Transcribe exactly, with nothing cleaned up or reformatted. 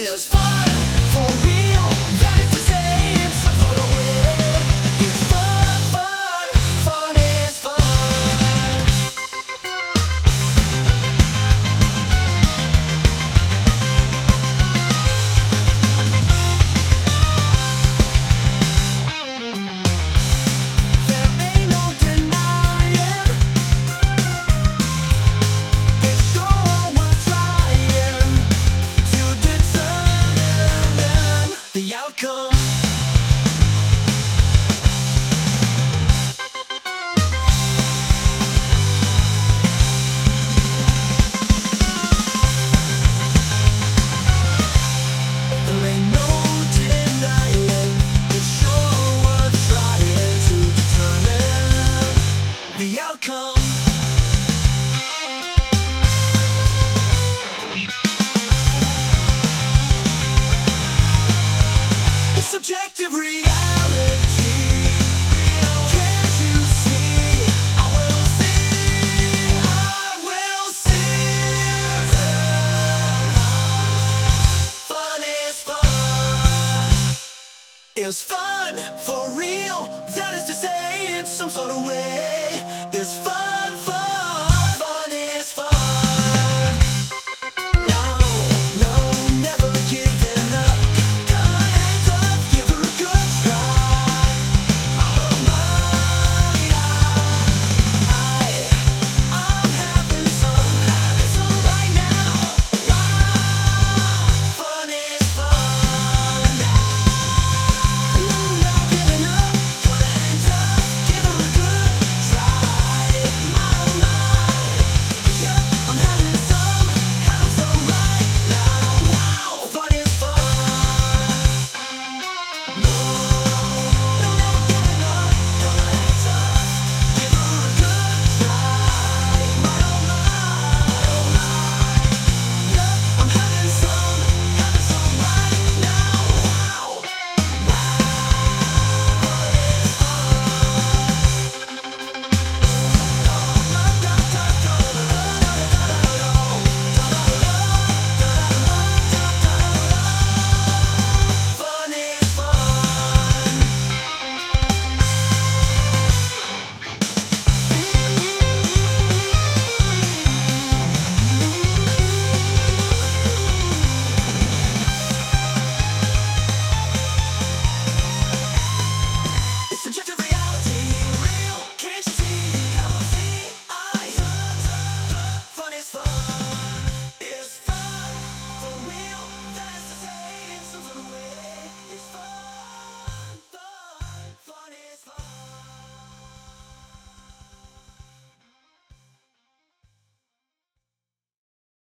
It's fun for real, that is to say, it's some sort of way. It's fun, fun, fun is fun. There ain't no denying, it's sure worth trying to determine the outcome. There ain't no denying, it's sure worth trying to determine the outcome. It's subjective reality. Can't you see? I will see. I will see. Fun is fun. It's fun for real. That is to say, in some sort of way.